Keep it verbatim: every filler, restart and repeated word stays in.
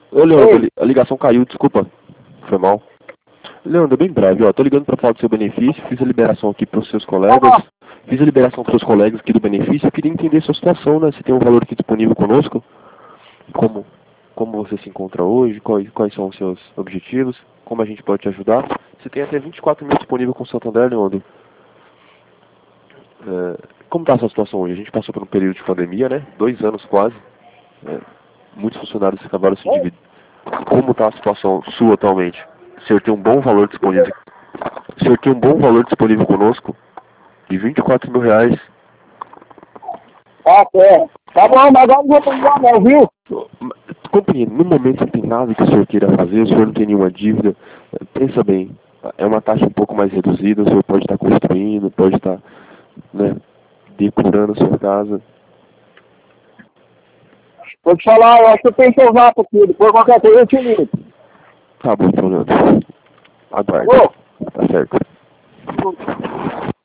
Ô, Leandro, a ligação caiu, desculpa. Foi mal. Leandro, bem breve, ó. Tô ligando para falar do seu benefício, fiz a liberação aqui para os seus colegas. Fiz a liberação para os seus colegas aqui do benefício. Eu queria entender a sua situação, né? Você tem um valor aqui disponível conosco? Como, como você se encontra hoje? Quais, quais são os seus objetivos? Como a gente pode te ajudar? Você tem até vinte e quatro mil disponível com o Santander, Leandro. É, como está a sua situação hoje? A gente passou por um período de pandemia, né? Dois anos quase. É, muitos funcionários acabaram se dividindo. Como está a situação sua atualmente? O senhor tem um bom valor disponível. O senhor tem um bom valor disponível conosco de vinte e quatro mil reais. Tá certo. Tá bom, mas agora não vou pegar não, viu? Compreendo, no momento não tem nada que o senhor queira fazer, o senhor não tem nenhuma dívida. Pensa bem, é uma taxa um pouco mais reduzida, o senhor pode estar construindo, pode estar, né, decorando a sua casa. Vou te falar, eu acho que eu tenho que usar pra tudo. Depois qualquer coisa eu te ligo. Tá bom, então, Leandro. Aguarde. Alô? Tá certo.